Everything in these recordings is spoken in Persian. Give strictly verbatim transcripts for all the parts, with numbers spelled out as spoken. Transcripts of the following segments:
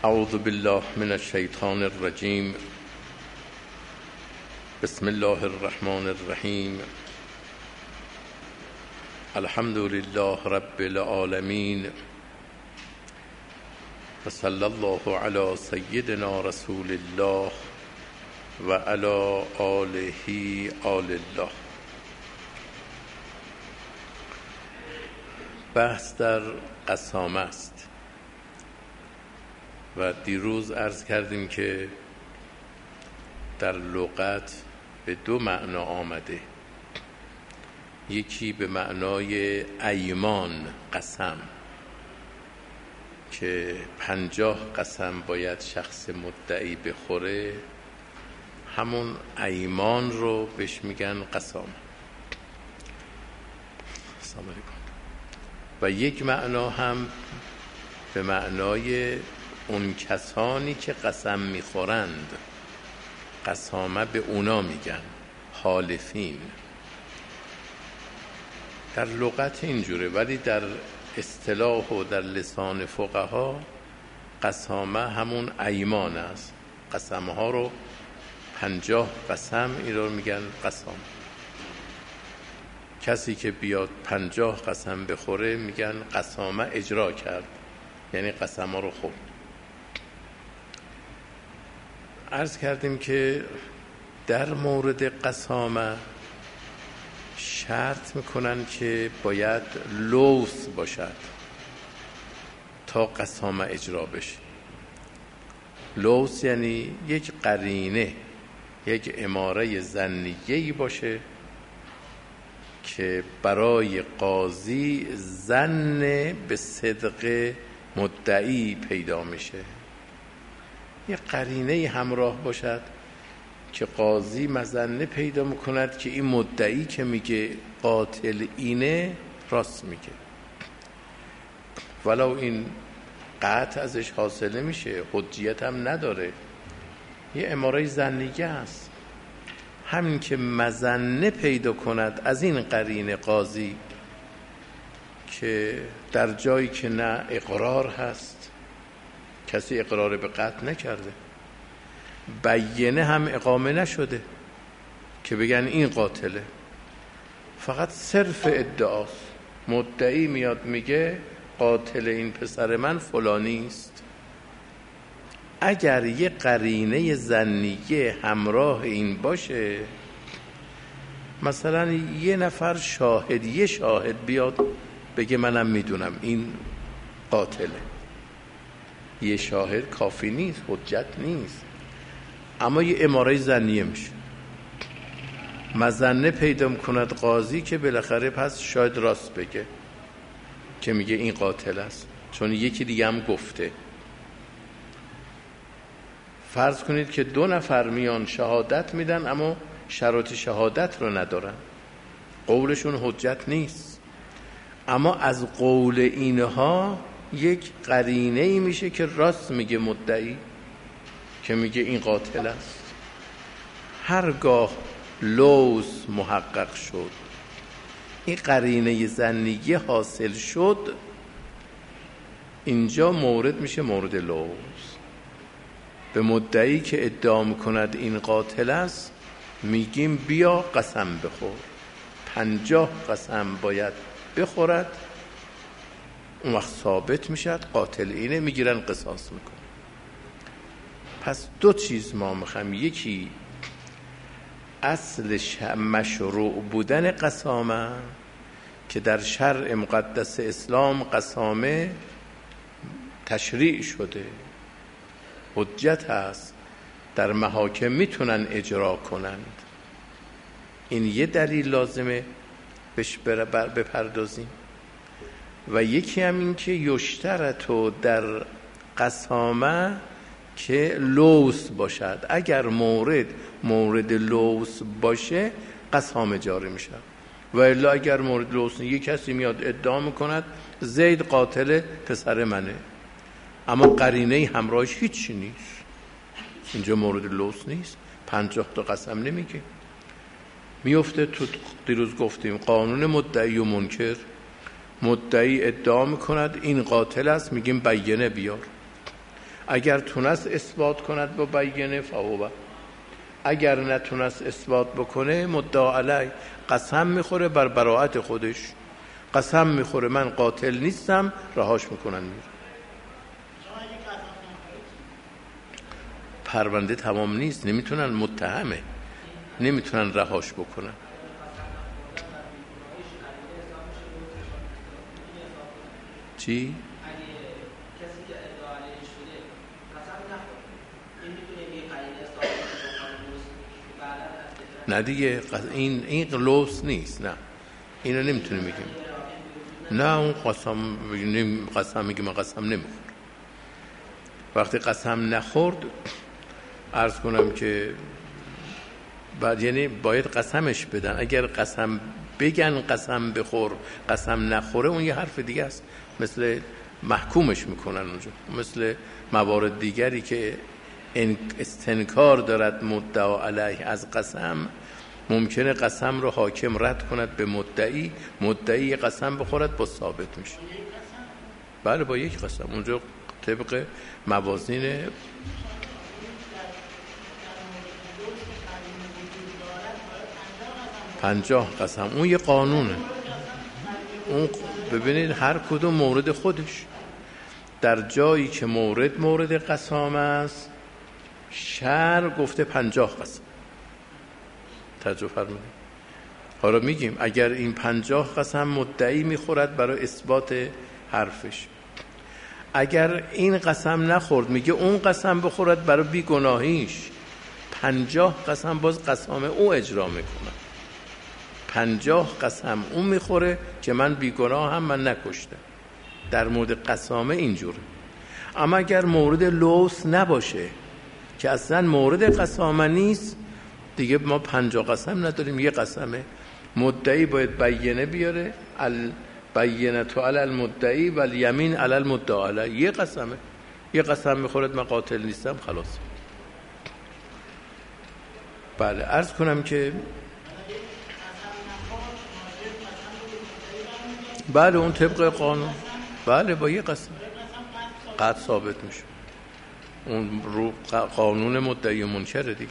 اعوذ بالله من الشیطان الرجیم. بسم الله الرحمن الرحیم. الحمد لله رب العالمین و صلی الله علی سیدنا رسول الله و علی آله آل الله. بحث در قسامه است و دیروز عرض کردیم که در لغت به دو معنا آمده. یکی به معنای ایمان، قسم، که پنجاه قسم باید شخص مدعی بخوره، همون ایمان رو بهش میگن قسام. سلام علیکم. و یک معنا هم به معنای اون کسانی که قسم میخورند، قسامه به اونا میگن، حالفین. در لغت اینجوره، ولی در اصطلاح و در لسان فقها قسامه همون ایمان است. قسمه ها رو پنجاه قسم این رو میگن قسام. کسی که بیاد پنجاه قسم بخوره میگن قسامه اجرا کرد، یعنی قسم ها رو خورد. عرض کردیم که در مورد قسامه شرط میکنن که باید لوث باشد تا قسامه اجرا بشه. لوث یعنی یک قرینه، یک اماره ظنیه‌ای باشه که برای قاضی ظن به صدق مدعی پیدا میشه. یک قرینه همراه باشد که قاضی مظنه پیدا میکند که این مدعی که میگه قاتل اینه راست میگه، ولو این قطع ازش حاصل نمیشه، حجیت هم نداره، یه اماره ظنیه است. همین که مظنه پیدا کند از این قرینه قاضی که در جایی که نه اقرار هست، کسی اقرار به قتل نکرده، بیینه هم اقامه نشده که بگن این قاتله، فقط صرف ادعاست. مدعی میاد میگه قاتل این پسر من فلانی است. اگر یه قرینه ظنیه همراه این باشه، مثلا یه نفر شاهد، یه شاهد بیاد بگه منم میدونم این قاتله، یه شاهد کافی نیست، حجت نیست، اما یه اماره ظنیه میشه. مظنه پیدا کند قاضی که بالاخره پس شاید راست بگه که میگه این قاتل است، چون یکی دیگه هم گفته. فرض کنید که دو نفر میان شهادت میدن اما شرایط شهادت رو ندارن، قولشون حجت نیست، اما از قول اینها یک قرینه‌ای میشه که راست میگه مدعی که میگه این قاتل است. هرگاه لوث محقق شد، این قرینه ظنیه حاصل شد، اینجا مورد میشه مورد لوث. به مدعی که ادعا میکند این قاتل است میگیم بیا قسم بخور، پنجاه قسم باید بخورد، اون وقت ثابت میشد قاتل اینه، میگیرن قصاص میکن. پس دو چیز ما میخوایم، یکی اصل مشروع بودن قسامه که در شرع مقدس اسلام قسامه تشریع شده، حجت هست، در محاکم میتونن اجرا کنند. این یه دلیل لازمه بهش بپردازیم. و یکی هم این که یشترطو در قسامه که لوث باشد. اگر مورد مورد لوث باشه قسامه جاری میشه، و الا اگر مورد لوث نیست، یک کسی میاد ادعا میکند زید قاتل پسر منه، اما قرینه همراهش هیچی نیست، اینجا مورد لوث نیست، پنجاه تا قسم نمیگه. میفته تو دیروز گفتیم قانون مدعی و منکر. مدعی ادعا میکند این قاتل است، میگیم بیینه بیار. اگر تونست اثبات کند با بینه فهو، اگر نتونست اثبات بکنه مدعا علیه، قسم میخوره بر براءت خودش، قسم میخوره من قاتل نیستم، رهاش میکنن میره. پرونده تمام نیست، نمیتونن، متهمه، نمیتونن رهاش بکنن. چی؟ نه دیگه این این لوس نیست، نه اینو نمیتونیم بگیم. نه اون قسم نمی قسم میگه من قسم نمیخورم. وقتی قسم نخورد عرض کنم که بعد یعنی باید قسمش بدن. اگر قسم بگن قسم بخور، قسم نخوره، اون یه حرف دیگه است، مثل محکومش میکنن اونجا، مثل موارد دیگری که استنکار دارد مدعا علیه از قسم، ممکنه قسم رو حاکم رد کند به مدعی، مدعی قسم بخورد با ثابت میشه. بله با یک قسم اونجا طبق موازین پنجاه قسم، اون یه قانونه. اون ببینید هر کدوم مورد خودش، در جایی که مورد مورد قسام است شرع گفته پنجاه قسم. توجه فرمایید. حالا میگیم اگر این پنجاه قسم مدعی میخورد برای اثبات حرفش، اگر این قسم نخورد میگه اون قسم بخورد برای بیگناهیش، پنجاه قسم باز قسام او اجرا میکنه، پنجاه قسم اون میخوره که من بیگناه هم، من نکشته. در مورد قسامه اینجوره. اما اگر مورد لوس نباشه که اصلا مورد قسامه نیست، دیگه ما پنجاه قسم نداریم، یه قسمه. مدعی باید بینه بیاره، البینة علی المدعی و الیمین علی المدعی علیه. یه قسمه، یه قسم میخورد من قاتل نیستم، خلاص. بله عرض کنم که بله اون طبق قانون، بله با یه قسم قطع ثابت میشه. اون رو قانون مدعی و منکر دیگه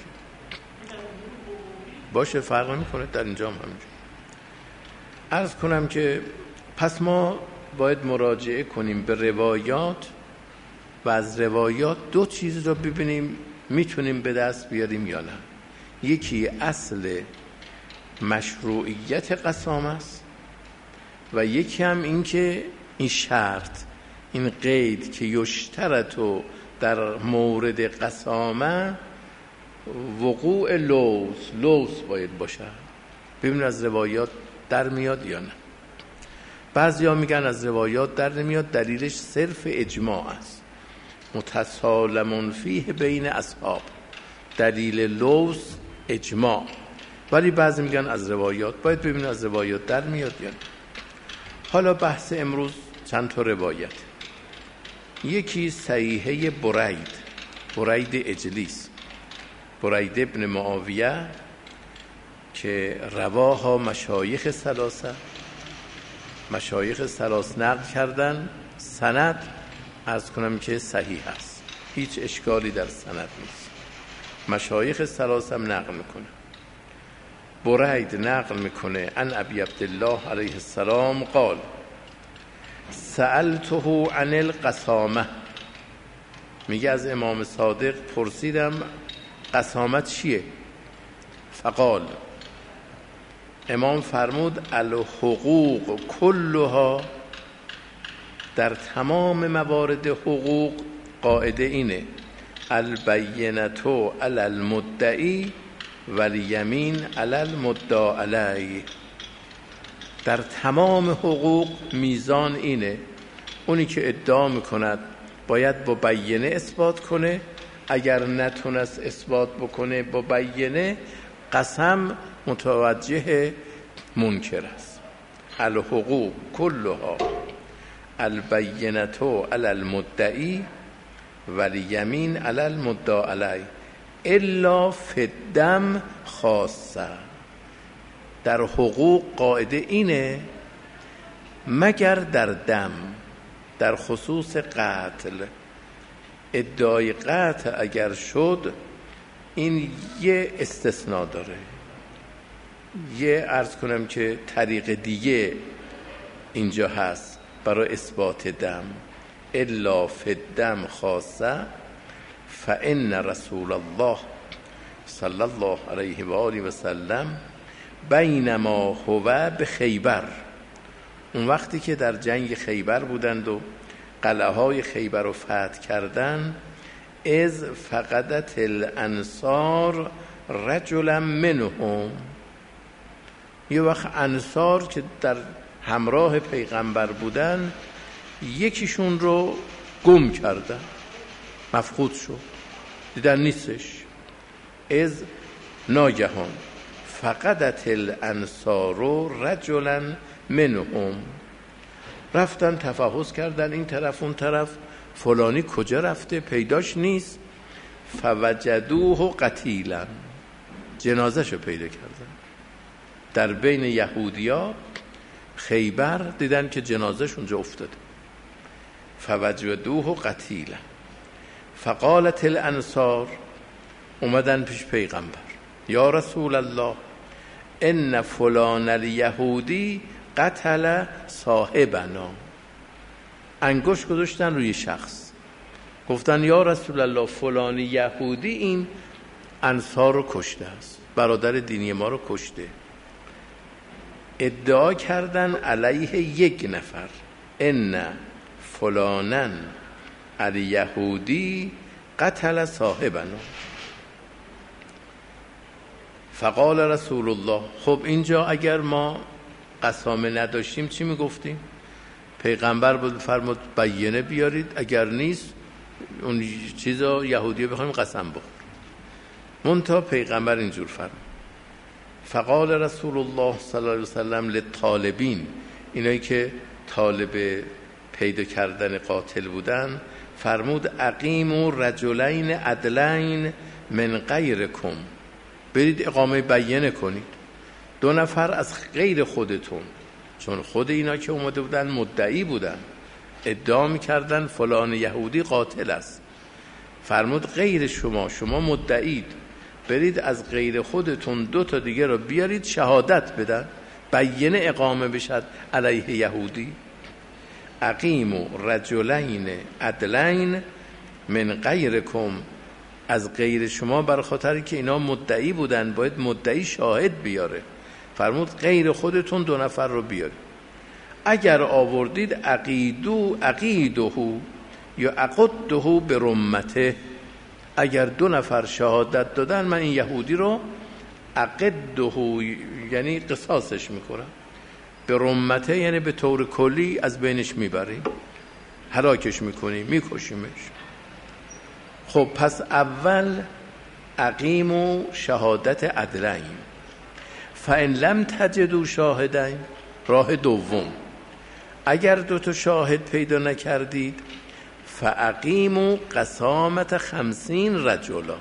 باشه، فرق نمیکنه. در اینجا هم همینجا عرض کنم که پس ما باید مراجعه کنیم به روایات و از روایات دو چیز رو ببینیم میتونیم به دست بیاریم یا نه. یکی اصل مشروعیت قسام است و یکی هم این که این شرط، این قید که یشترطو در مورد قسامه وقوع لوز، لوز باید باشه. ببینید از روایات در میاد یا نه. بعضی ها میگن از روایات در نمیاد، دلیلش صرف اجماع است، متسالمون فیه بین اصحاب، دلیل لوز اجماع. ولی بعضی میگن از روایات، باید ببینید از روایات در میاد یا نه. حالا بحث امروز چند تا روایت. یکی صحیحه برید، برید اجلیس، برید ابن معاویه که رواها مشایخ ثلاثه، مشایخ ثلاث نقل کردن، سند عرض کنم که صحیح است، هیچ اشکالی در سند نیست، مشایخ ثلاث هم نقل میکنه. برید نقل میکنه ان ابی عبدالله علیه السلام قال سألته عن القسامه، میگه از امام صادق پرسیدم قسامت چیه؟ فقال، امام فرمود الحقوق کلها، در تمام موارد حقوق قاعده اینه البینة علی المدعی والیمین علی المدعی علیه. در تمام حقوق میزان اینه، اونی که ادعا میکند باید با بینه اثبات کنه، اگر نتونست اثبات بکنه با بینه قسم متوجه منکر است. الحقوق کلها البینة علی المدعی والیمین علی المدعی علیه الا فی الدم خاصه. در حقوق قاعده اینه مگر در دم، در خصوص قتل، ادعای قطع اگر شد این یه استثناء داره. یه عرض کنم که طریق دیگه اینجا هست برای اثبات دم. الا فی الدم خاصه فان رسول الله صلی الله علیه و آله و سلم بینما هو به خیبر، اون وقتی که در جنگ خیبر بودند و قلعه های خیبر رو فتح کردن، از فقدت الانصار رجلا منهم، یه وقت انصار که در همراه پیغمبر بودن یکیشون رو گم کردن، مفقود شد، دیدن نیستش. از ناگهان فقدت الانصار رجلا منهم، رفتن تفحص کردن این طرف اون طرف، فلانی کجا رفته پیداش نیست. فوجدوه قتیلا، جنازه‌شو پیدا کردن در بین یهودیا خیبر، دیدن که جنازه‌ش اونجا افتاده. فوجدوه قتیلا فقالت الانصار، اومدن پیش پیغمبر، یا رسول الله ان فلان الیهودی قتل صاحبنا، انگشت گذاشتن روی شخص، گفتن یا رسول الله فلان یهودی این انصار رو کشته است، برادر دینی ما رو کشته. ادعا کردن علیه یک نفر، ان فلانن الیهودی قتل صاحبنا. فقال رسول الله، خب اینجا اگر ما قسامه نداشتیم چی میگفتیم؟ پیغمبر بود فرمود بیانه بیارید، اگر نیست اون چیزا یهودی بخوایم قسم بخور. منتها پیغمبر اینجور فرمود. فقال رسول الله صلی الله علیه وسلم للطالبین، اینایی که طالب پیدا کردن قاتل بودن، فرمود اقیموا رجلین عدلین من غیرکم، برید اقامه بیانه کنید، دو نفر از غیر خودتون، چون خود اینا که اومده بودن مدعی بودن، ادعا میکردن فلان یهودی قاتل است. فرمود غیر شما، شما مدعید، برید از غیر خودتون دو تا دیگه رو بیارید شهادت بدن، بیانه اقامه بشد علیه یهودی. اقیموا رجلین عدلین من غیرکم، از غیر شما، بر خاطری که اینا مدعی بودن باید مدعی شاهد بیاره. فرمود غیر خودتون دو نفر رو بیارید، اگر آوردید عقیدو عقیدهو یا عقدهو به رمته، اگر دو نفر شهادت دادن من این یهودی رو عقدهو یعنی قصاصش میکنم، به رمته یعنی به طور کلی از بینش میبریم، هلاکش میکنیم، میکشیمش. خب پس اول اقیم و شهادت عدلین، فان لم تجدوا شاهدین، راه دوم اگر دو تا شاهد پیدا نکردید، فاقیموا قسامت خمسین رجلا،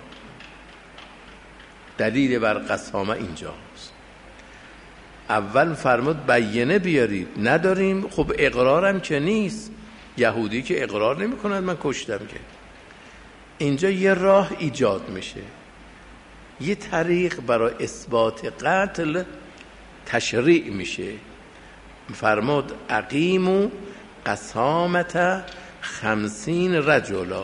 دلیل بر قسامه اینجاست. اول فرمود بیانه بیارید، نداریم، خب اقرارم که نیست، یهودی که اقرار نمی کند من کشتم که. اینجا یه راه ایجاد میشه، یه طریق برای اثبات قتل تشریع میشه. فرمود اقیموا قسامت خمسین رجلا،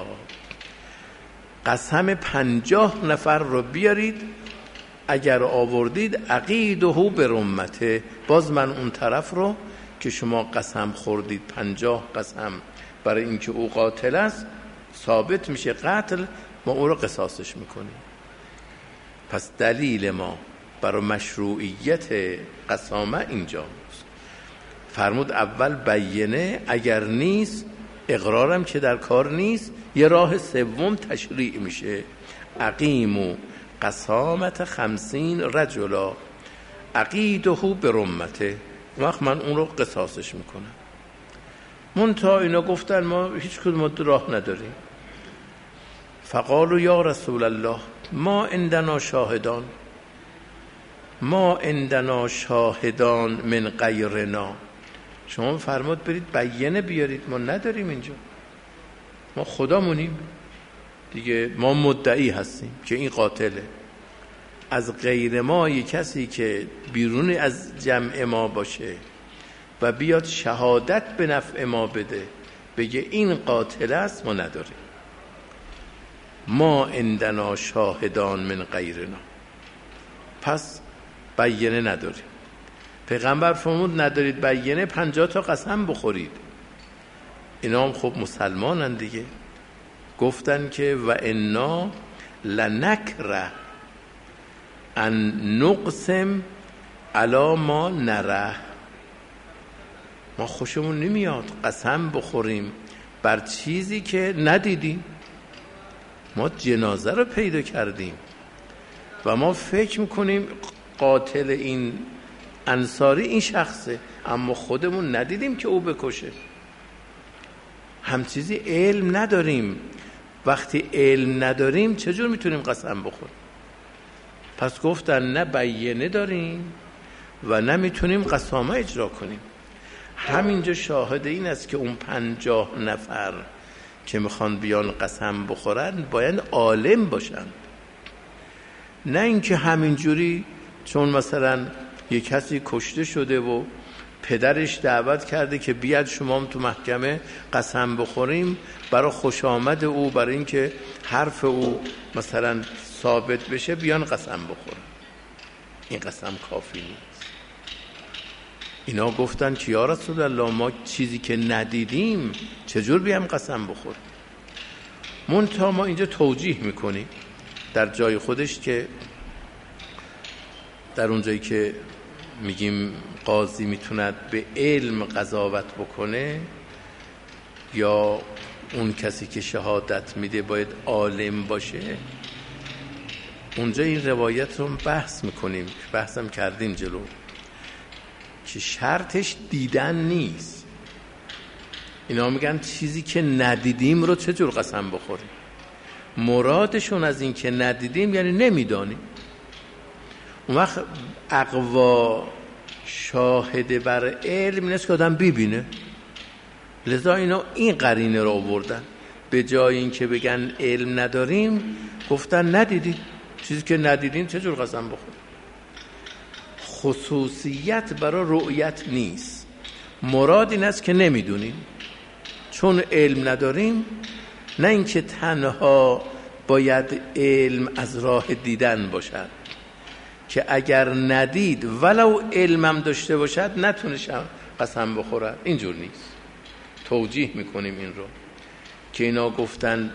قسم پنجاه نفر رو بیارید، اگر آوردید عقیدهو به رمته، باز من اون طرف رو که شما قسم خوردید پنجاه قسم برای اینکه او قاتل است، ثابت میشه قتل، ما او رو قصاصش میکنیم. پس دلیل ما برای مشروعیت قسامه اینجاست. فرمود اول بیانه، اگر نیست اقرارم که در کار نیست، یه راه سوم تشریع میشه، اقیموا قسامت خمسین رجلا عقیدهو به رمته، وقت من اون رو قصاصش میکنم. منتها اینا گفتن ما هیچ کدوم راه نداریم. فقالوا یا رسول الله ما عندنا شاهدان، ما عندنا شاهدان من غیرنا، شما فرمود برید بیانه بیارید، ما نداریم اینجا، ما خدامونیم، دیگه ما مدعی هستیم که این قاتله. از غیر ما یک کسی که بیرون از جمع ما باشه و بیاد شهادت به نفع ما بده بگه این قاتل است، ما نداریم. ما عندنا شاهدان من غیرنا، پس بیینه نداریم. پیغمبر فرمود ندارید بیینه، پنجاه تا قسم بخورید. اینا هم خب مسلمانن دیگه. گفتن که و انا لنکره ان نقسم علی ما نره، ما خوشمون نمیاد قسم بخوریم بر چیزی که ندیدیم. ما جنازه رو پیدا کردیم و ما فکر میکنیم قاتل این انصاری این شخصه، اما خودمون ندیدیم که او بکشه. هم چیزی علم نداریم. وقتی علم نداریم چجور میتونیم قسم بخوریم؟ پس گفتن نه بیینه داریم و نه میتونیم قسامه اجرا کنیم. همینجا شاهد این است که اون پنجاه نفر که میخوان بیان قسم بخورن باید عالم باشن، نه اینکه همینجوری چون مثلا یک کسی کشته شده و پدرش دعوت کرده که بیاد شما هم تو محکمه قسم بخوریم برای خوش آمد او، برای اینکه حرف او مثلا ثابت بشه بیان قسم بخورن. این قسم کافی نیست. اینا گفتن که یا رسول الله ما چیزی که ندیدیم چجور بیام قسم بخوریم؟ منتها ما اینجا توجیه میکنیم در جای خودش که در اون جایی که میگیم قاضی میتوند به علم قضاوت بکنه یا اون کسی که شهادت میده باید عالم باشه، اونجا این روایت رو بحث میکنیم، بحثم کردیم جلو، که شرطش دیدن نیست. اینا میگن چیزی که ندیدیم رو چجور قسم بخوریم؟ مرادشون از این که ندیدیم یعنی نمیدانیم. اون وقت اقوا شاهد بر علم نیست که آدم ببینه. لذا اینا این قرینه رو آوردن، به جای این که بگن علم نداریم گفتن ندیدیم. چیزی که ندیدیم چجور قسم بخوریم؟ خصوصیت برای رؤیت نیست، مراد این است که نمیدونیم. چون علم نداریم، نه اینکه تنها باید علم از راه دیدن باشد که اگر ندید ولو علمم داشته باشد نتونشم قسم بخورد، اینجور نیست. توجیه میکنیم این رو که اینا گفتن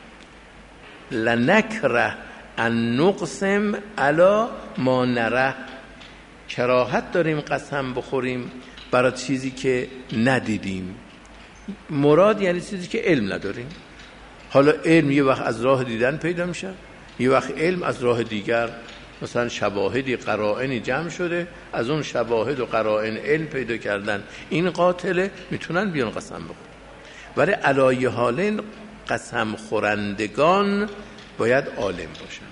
لنکره ان نقسم علی ما نره، کراهت داریم قسم بخوریم برای چیزی که ندیدیم. مراد یعنی چیزی که علم نداریم. حالا علم یه وقت از راه دیدن پیدا میشه، یه وقت علم از راه دیگر، مثلا شواهدی قرائنی جمع شده، از اون شواهد و قرائن علم پیدا کردن این قاتله، میتونن بیان قسم بخورن. ولی علایه حالین قسم خورندگان باید عالم باشن،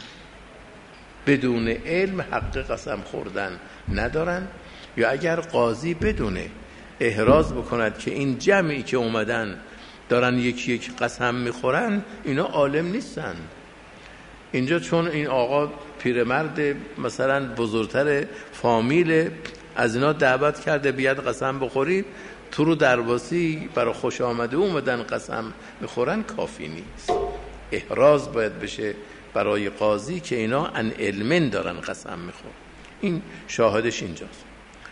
بدون علم حق قسم خوردن ندارن. یا اگر قاضی بدونه احراز بکند که این جمعی که اومدن دارن یکی یک قسم میخورن اینا عالم نیستن. اینجا چون این آقا پیرمرد مثلا بزرگتر فامیل از اینا دعوت کرده بیاد قسم بخورید، تو رو درواسی برای خوش آمده اومدن قسم میخورن، کافی نیست. احراز باید بشه برای قاضی که اینا ان علمن دارن قسم میخورن. این شاهدش اینجاست.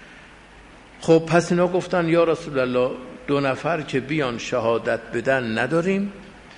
خب پس اینا گفتن یا رسول الله دو نفر که بیان شهادت بدن نداریم،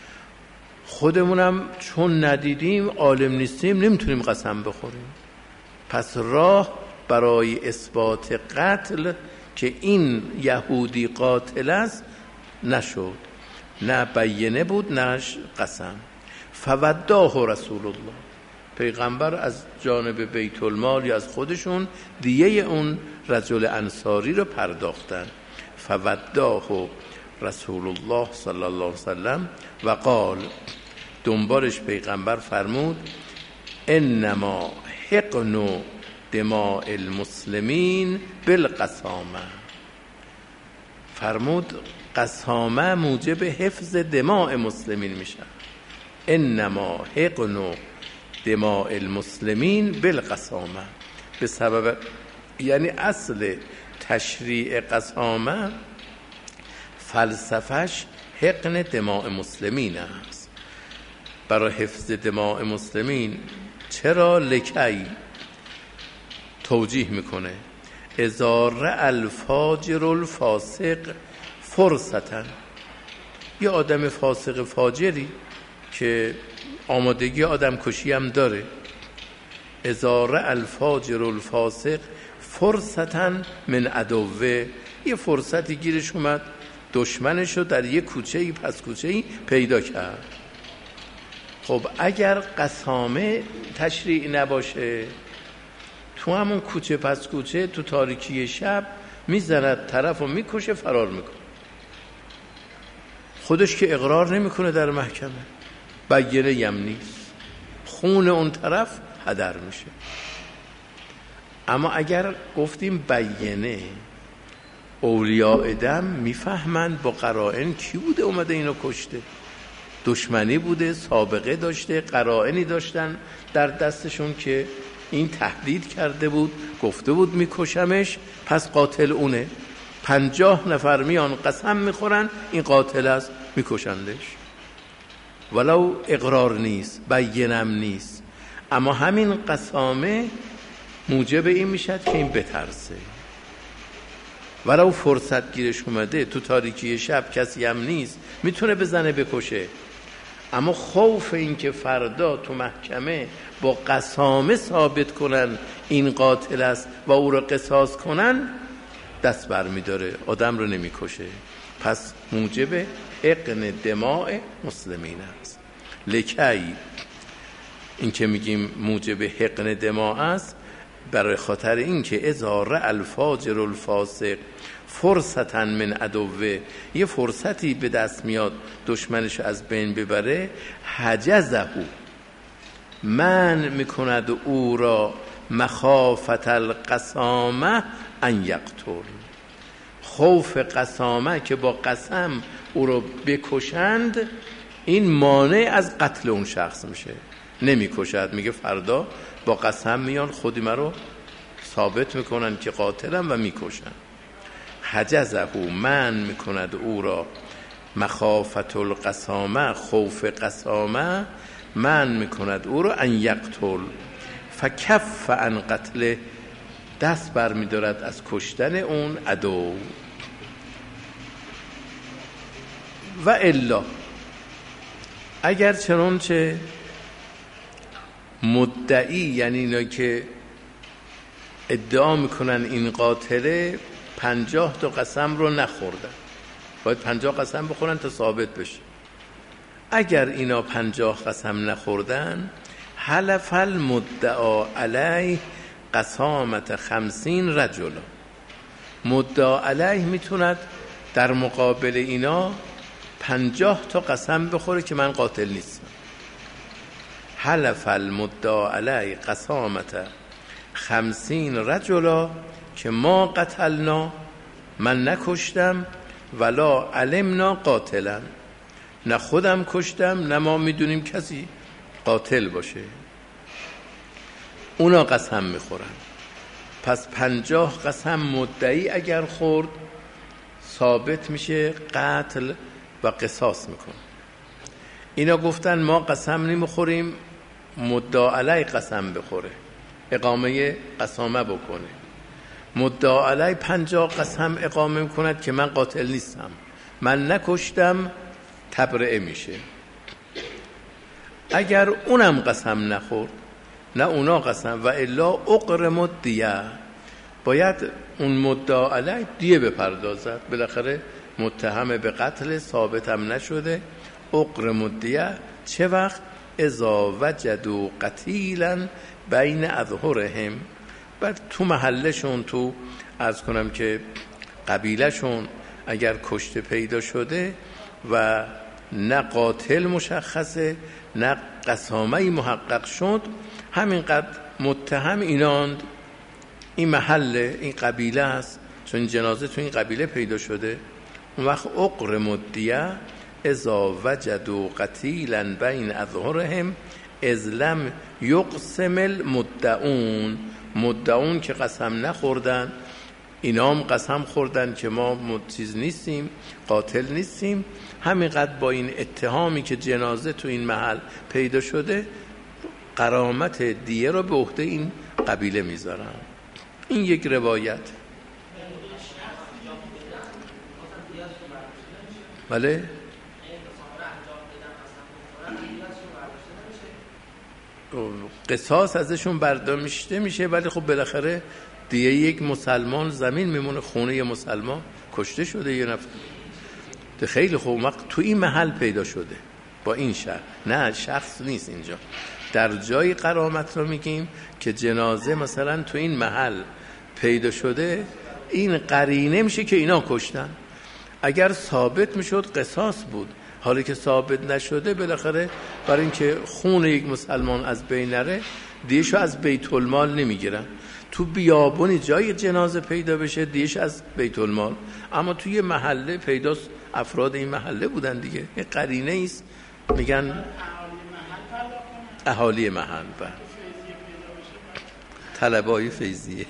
خودمونم چون ندیدیم عالم نیستیم نمیتونیم قسم بخوریم. پس راه برای اثبات قتل که این یهودی قاتل است نشد، نه بیینه بود نه قسم. فوداه رسول الله، پیغمبر از جانب بیت المال یا از خودشون دیه اون رجل انصاری رو پرداختن. فوداه رسول الله صلی الله علیه وسلم و قال، دنبالش پیغمبر فرمود انما حقن دماء المسلمین بالقسامه، فرمود قسامه موجب حفظ دماء مسلمین میشه. انما حقن دماء المسلمین بالقسامه. به سبب، یعنی اصل تشریع قسامه فلسفش حقن دماء مسلمین است، برای حفظ دماء مسلمین. چرا؟ لکی توجیه میکنه ازار الفاجر الفاسق فرصتن، یه آدم فاسق فاجری که آمادگی آدم کشی هم داره، ازار الفاجر الفاسق فرصتن من عدوه، یه فرصتی گیرش اومد دشمنشو در یه کوچه‌ای پس کوچه‌ای پیدا کرد. خب اگر قسامه تشریع نباشه، تو همون کوچه پس کوچه تو تاریکی شب میزند طرفو میکشه فرار میکنه، خودش که اقرار نمیکنه در محکمه، بینه یم نیست، خون اون طرف هدر میشه. اما اگر گفتیم بینه، اولیاء دم میفهمند با قرائن کی بوده اومده اینو کشته، دشمنی بوده، سابقه داشته، قرائنی داشتن در دستشون که این تهدید کرده بود، گفته بود میکشمش، پس قاتل اونه. پنجاه نفر میان قسم میخورن این قاتل است، میکشندش، ولو اقرار نیست، بینم نیست. اما همین قسامه موجب این میشد که این بترسه، ولو فرصت گیرش اومده تو تاریکی شب کسی هم نیست میتونه بزنه بکشه، اما خوف این که فردا تو محکمه با قسامه ثابت کنن این قاتل است و او رو قصاص کنن دست بر میداره، آدم رو نمیکشه. پس موجب حقن دماء مسلمین است. لکی این که میگیم موجب حقن دماء است برای خاطر این که ازار الفاجر الفاسق فرصتن من عدوه، یه فرصتی به دست میاد دشمنش از بین ببره، حجزه من میکند او را مخافت القسامه ان یقتل، خوف قسامه که با قسم او رو بکشند این مانع از قتل اون شخص میشه، نمیکشد، میگه فردا با قسم میان خودی من رو ثابت میکنن که قاتلم و میکشن. حجزه من میکند او را مخافت القسامه، خوف قسامه من میکند او را ان یقتل فکف عن قتله، دست بر میدارد از کشتن اون عدو. و الا اگر چنانچه مدعی، یعنی اینا که ادعا میکنن این قاتله، پنجاه تا قسم رو نخوردن، باید پنجاه قسم بخورن تا ثابت بشه. اگر اینا پنجاه قسم نخوردن، حلف المدعا علیه قسامت خمسین رجلا، مدعا علیه میتوند در مقابل اینا پنجاه تا قسم بخوره که من قاتل نیستم. حلف المدعا علیه قسامت خمسین رجلا که ما قتلنا، من نکشتم، ولا علمنا قاتلا، نه خودم کشتم نه ما میدونیم کسی قاتل باشه، اونا قسم میخورن. پس پنجاه قسم مدعی اگر خورد ثابت میشه قتل و قصاص میکن. اینا گفتن ما قسم نمیخوریم، مدعا علیه قسم بخوره، اقامه قسامه بکنه، مدعا علیه پنجاه قسم اقامه میکند که من قاتل نیستم، من نکشتم، تبرئه میشه. اگر اونم قسم نخورد، نه اونا قسم، و الا اقرم الدیه، باید اون مدعا علیه دیه بپردازد، بالاخره متهم به قتل ثابتم نشده. اقرم الدیه چه وقت؟ اذا وجدوا قتیلا بین اظهرهم، بعد تو محلشون، تو عرض کنم که قبیلهشون اگر کشته پیدا شده و نه قاتل مشخصه نه قسامه محقق شد، همینقدر متهم ایناند، این محله، این قبیله است، چون جنازه تو این قبیله پیدا شده، اون وقت اقرم الدیه اذا وجدوا قتیلا بین اظهرهم اذ لم یقسم المدعون. مدعون که قسم نخوردن، اینام قسم خوردن که ما چیز نیستیم، قاتل نیستیم، همینقدر با این اتهامی که جنازه تو این محل پیدا شده غرامت دیه رو به عهده این قبیله میذارن. این یک روایت. بله قصاص ازشون برداشته میشه، ولی خب بالاخره دیگه یک مسلمان زمین میمونه، خونه یه مسلمان کشته شده یه نفر. خیلی خوب، وقت تو این محل پیدا شده با این شخص، نه شخص نیست اینجا، در جای غرامت رو میگیم که جنازه مثلا تو این محل پیدا شده، این قرینه میشه که اینا کشتن. اگر ثابت میشد قصاص بود، حالی که ثابت نشده بالاخره برای اینکه خون یک مسلمان از بین نره دیشو از بیت المال نمیگیرن. تو بیابونی جای جنازه پیدا بشه دیش از بیت المال، اما توی محله پیداست، افراد این محله بودن دیگه، این قرینه ایست، میگن اهالی محل با طلبای فیضیه.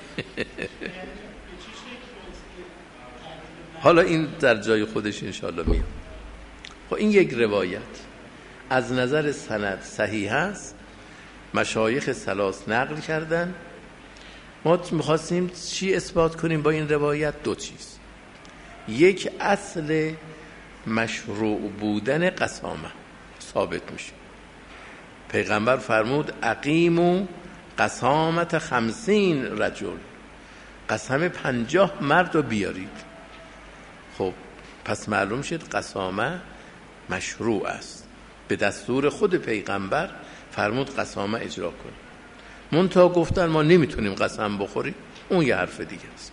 حالا این در جای خودش انشاءالله میاد. خب این یک روایت از نظر سند صحیح است، مشایخ ثلاث نقل کردن. ما میخواستیم چی اثبات کنیم با این روایت؟ دو چیز. یک، اصل مشروع بودن قسامه ثابت میشه. پیغمبر فرمود اقیموا قسامت خمسین رجل، قسم پنجاه مرد رو بیارید. خب پس معلوم شد قسامه مشروع است، به دستور خود پیغمبر فرمود قسامه اجرا کن. منتها گفتن ما نمیتونیم قسم بخوریم، اون یه حرف دیگه است.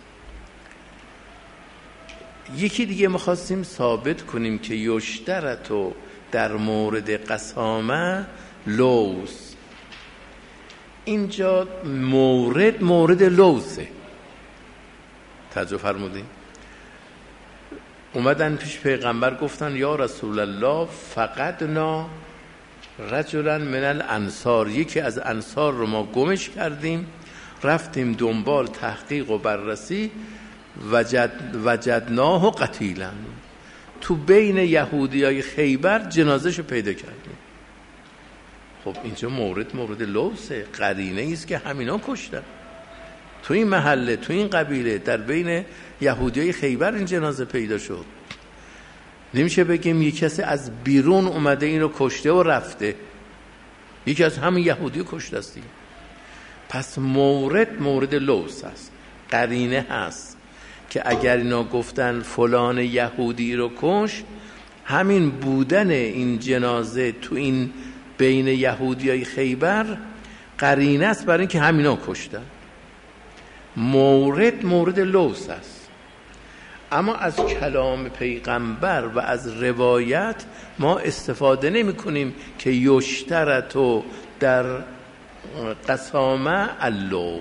یکی دیگه می‌خواستیم ثابت کنیم که یشترطو در مورد قسامه لوز، اینجا مورد مورد لوزه. توجه فرمودین؟ اومدن پیش پیغمبر گفتن یا رسول الله فقدنا رجلا من الانصار، یکی از انصار رو ما گمش کردیم، رفتیم دنبال تحقیق و بررسی، وجد وجدناه قتیلا، تو بین یهودیای خیبر جنازهشو پیدا کردیم. خب اینجا مورد مورد لوسه، قرینه ایست که همینا کشتن تو این محله، تو این قبیله، در بین یهودیای خیبر این جنازه پیدا شد. نمیشه بگیم یک کسی از بیرون اومده این رو کشته و رفته، یکی از همین یهودی کشته است دیگه. پس مورد مورد لوس است، قرینه هست که اگر اینا گفتن فلان یهودی رو کش، همین بودن این جنازه تو این بین یهودیای خیبر قرینه است برای اینکه همینا کشتن. مورد مورد لوس است. اما از کلام پیغمبر و از روایت ما استفاده نمی کنیم که یشترطو در قسامه اللوز،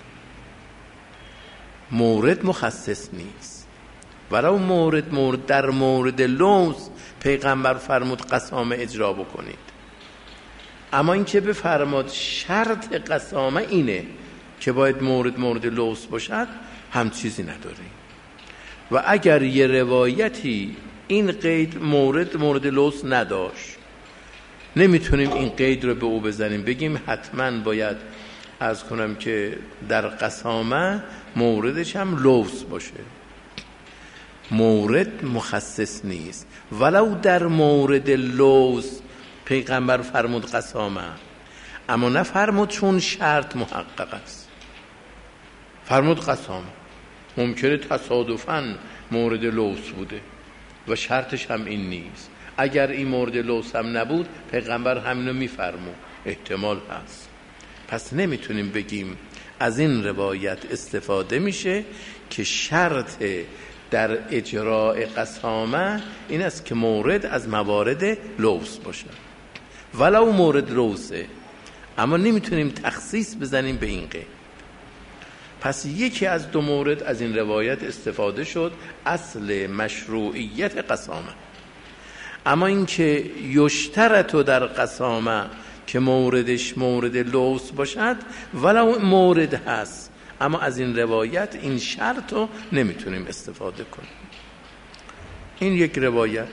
مورد مخصص نیست. ولو مورد مورد در مورد لوز پیغمبر فرمود قسامه اجرا بکنید، اما این که بفرماد شرط قسامه اینه که باید مورد مورد لوز باشد، هم چیزی نداریم. و اگر یه روایتی این قید مورد مورد لوز نداشت، نمیتونیم این قید رو به او بزنیم بگیم حتما باید عرض کنم که در قسامه موردش هم لوز باشه. مورد مخصص نیست. ولو در مورد لوز پیغمبر فرمود قسامه، اما نه فرمود چون شرط محقق است، فرمود قسامه. ممکنه تصادفاً مورد لوز بوده و شرطش هم این نیست. اگر این مورد لوز هم نبود پیغمبر همینو میفرمود، احتمال هست. پس نمیتونیم بگیم از این روایت استفاده میشه که شرط در اجراء قسامه این است که مورد از موارد لوز باشه، ولو مورد لوزه، اما نمیتونیم تخصیص بزنیم به این قید. پس یکی از دو مورد از این روایت استفاده شد، اصل مشروعیت قسامه. اما اینکه یشترطو در قسامه که موردش مورد لوث باشد ولو مورد هست، اما از این روایت این شرط رو نمیتونیم استفاده کنیم. این یک روایت.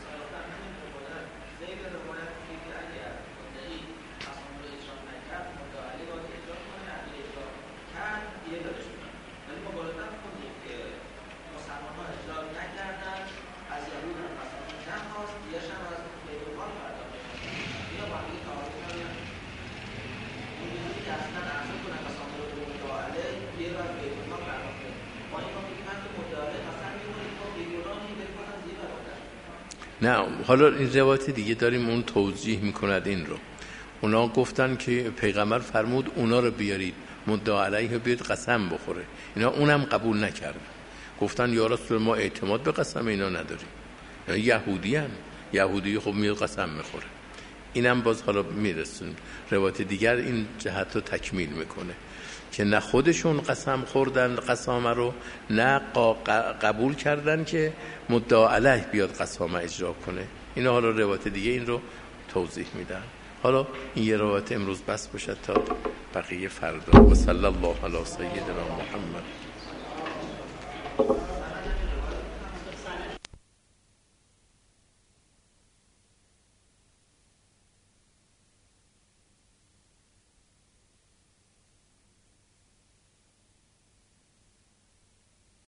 نه حالا این روایت دیگه داریم اون توضیح میکند این رو. اونا گفتن که پیغمبر فرمود اونا رو بیارید مدعا علیه بیاد قسم بخوره، اینا اونم قبول نکردن، گفتن یا رسول ما اعتماد به قسم اینا نداریم، یعنی یهودی هن. یهودی خب میاد قسم میخوره. اینم باز حالا میرسون روایت دیگر این جهت رو تکمیل میکنه که نه خودشون قسم خوردن قسامه رو، نه قبول کردن که مدعا علیه بیاد قسامه اجرا کنه. اینا حالا روایت دیگه این رو توضیح میدن. حالا این یه روایت امروز بس باشد تا بقیه فردا. و صلی الله علی سیدنا محمد.